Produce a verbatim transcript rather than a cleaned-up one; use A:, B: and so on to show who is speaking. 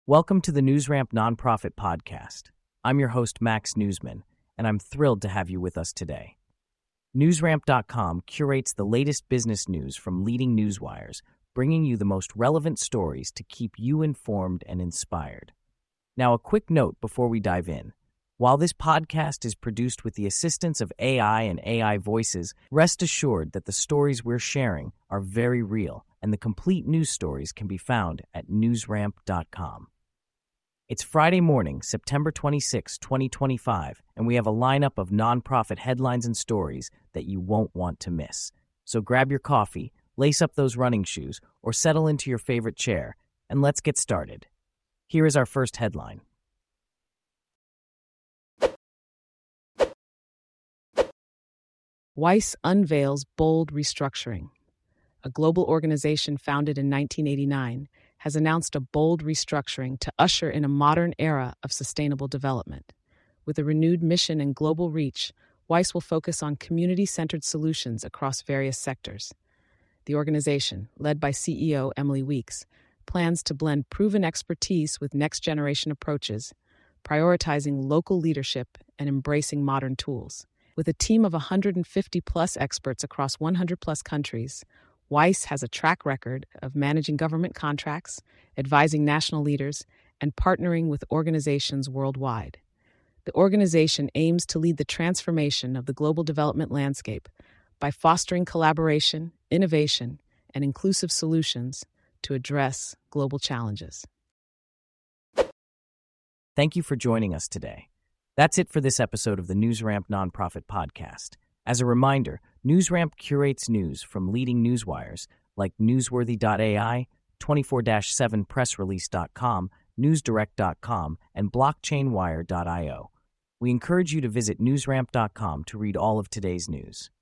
A: Welcome to the NewsRamp Nonprofit Podcast. I'm your host, Max Newsman, and I'm thrilled to have you with us today. NewsRamp dot com curates the latest business news from leading newswires, bringing you the most relevant stories to keep you informed and inspired. Now, a quick note before we dive in. While this podcast is produced with the assistance of A I and A I voices, rest assured that the stories we're sharing are very real, and the complete news stories can be found at NewsRamp dot com. It's Friday morning, September twenty-sixth, twenty twenty-five, and we have a lineup of nonprofit headlines and stories that you won't want to miss. So grab your coffee, lace up those running shoes, or settle into your favorite chair, and let's get started. Here is our first headline.
B: Weiss unveils bold restructuring. A global organization founded in nineteen eighty-nine has announced a bold restructuring to usher in a modern era of sustainable development. With a renewed mission and global reach, Weiss will focus on community-centered solutions across various sectors. The organization, led by C E O Emily Weeks, plans to blend proven expertise with next-generation approaches, prioritizing local leadership and embracing modern tools. With a team of one hundred fifty plus experts across one hundred plus countries, Weiss has a track record of managing government contracts, advising national leaders, and partnering with organizations worldwide. The organization aims to lead the transformation of the global development landscape by fostering collaboration, innovation, and inclusive solutions to address global challenges.
A: Thank you for joining us today. That's it for this episode of the NewsRamp Nonprofit Podcast. As a reminder, NewsRamp curates news from leading newswires like Newsworthy dot A I, twenty-four seven press release dot com, newsdirect dot com, and blockchain wire dot io. We encourage you to visit NewsRamp dot com to read all of today's news.